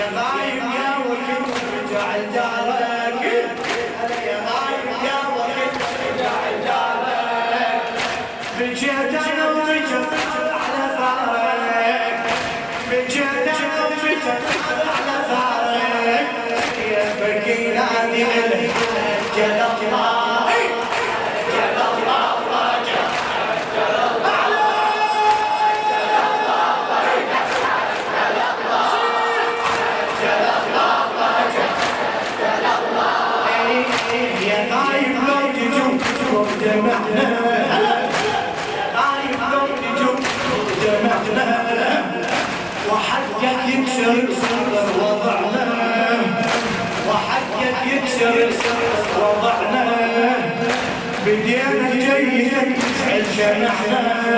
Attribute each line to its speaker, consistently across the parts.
Speaker 1: يا غايب يا وحيد رجع لدارك، يا غايب يا وحيد رجع لدارك، بجيت انا وبجيت على ثارك، بجيت انا وبجيت على ثارك، يا بكي نادي لك جل الله جل الله راجع جل الله يا غايب لو تجون جمعنا، يا غايب لو تجون جمعنا، وحقك يكسر وضعنا، وحقك يكسر وضعنا، بدينا جيدك عشان احنا،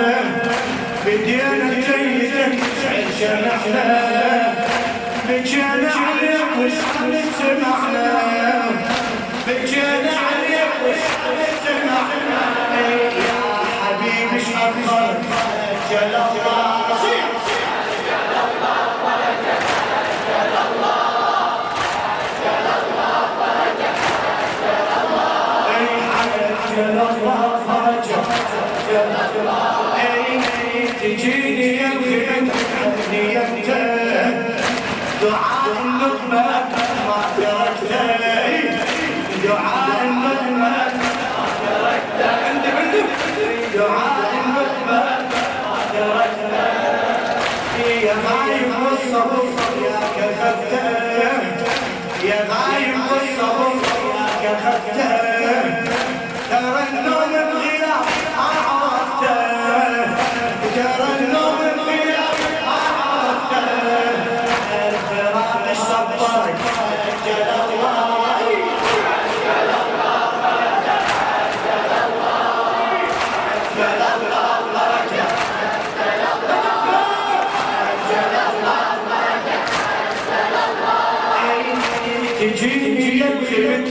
Speaker 1: بدينا جيدك عشان احنا، بجينا عليك وش سمعنا، بجينا عليك وش سمعنا، يا حبيبي ايش اخرك جل الله جل الله فرجك جل الله جل الله فرجك جل الله جل الله فرجك جل الله تجيني يمكن عني انت دعاء النقمة ما تركته، دعاء النقمة ما تركته، دعاء النقمة ما تركته، يا غايب والصبر يا كخفته، يا غايب والصبر يا كخفته، ترى النوم بغياب ما عرفته، ترى النوم بغياب ما عرفته، الفراق صبرك جل الله جل الله فرجك جل الله جل الله فرجك جل الله جل الله فرجك جل الله تجيني يمكن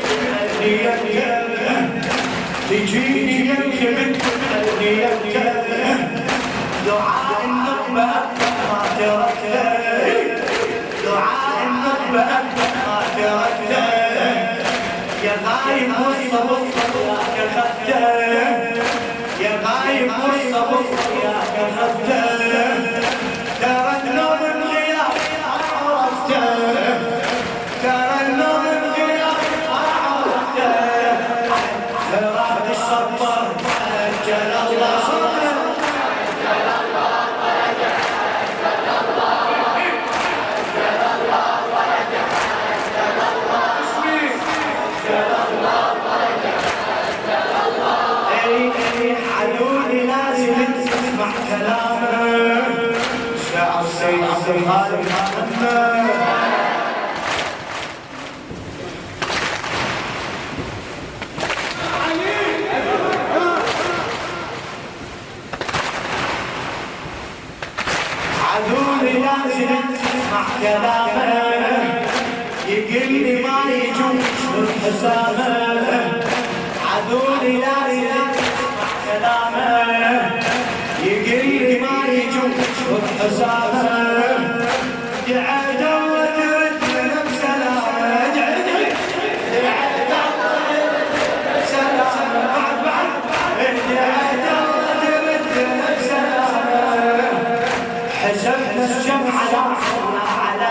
Speaker 1: تجيني يمكن دعاء النقمة ما تركته، دعاء النقمة ما تركته، يا غايب والصبر يا كخفته، يا غايب والصبر يا كخفته، ترى النوم بغياب ما عرفته، ترى النوم بغياب ما عرفته، فراق الصبر جل الله جل الله فرجك جل الله جل الله فرجك جل الله جل الله فرجك جل الله عدوني لازم تسمع كلامه، شعر سيد عبد الخالق محمد عذولي لازم تسمع كلامه، يقلي ما يجوش بحسابه، عذولي لازم تسمع كلامه، يقلي ما يجوش بحسابه، دعا الله ترد له بسلامه، دعا الله بسلامه، بعد دعا الله ترد له بسلامه، حسبنا الشمع على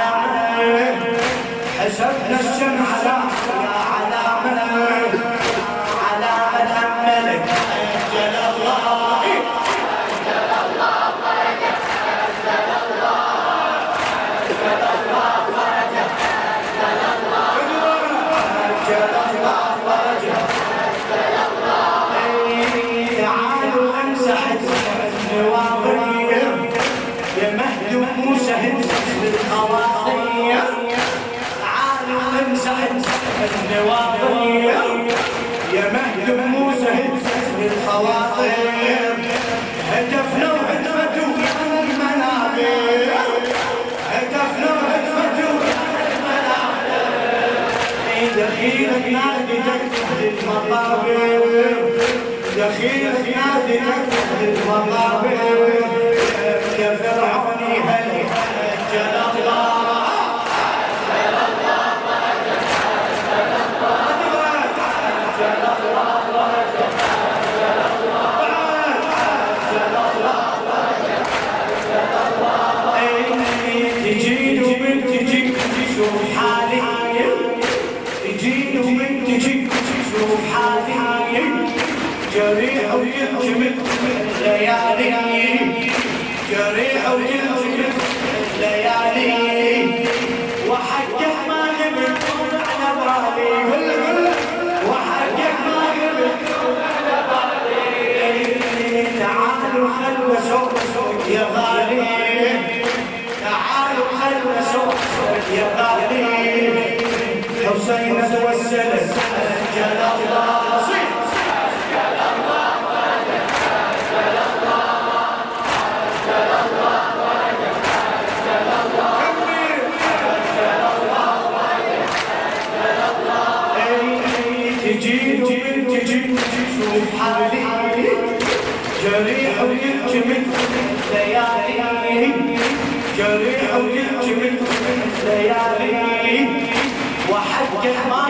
Speaker 1: حسبنا الشمع على الملك جل الله جل الله فرجك جل الله جل الله فرجك جل الله جل الله فرجك جل الله تعالوا امسح النواظر يا مهدوم مسهد بالخواطير، تعالوا امسح النواظر يا مهدوم مسهد بالخواطير، هتفنا وهتفتوا المنابر، هتفنا وهتفتوا المنابر، دخيلك نادتك للمقابر، دخيلك نادتك للمقابر، يا فرعوني هل جل الله يا غالي حسين توسلت أجل الله أجل الله ولدك أجل الله أجل الله ولدك أجل الله أجل الله ولدك أجل الله تجي شوف حالي جريح وتجمد ليالي جريح وتجمد ليالي وحقك ما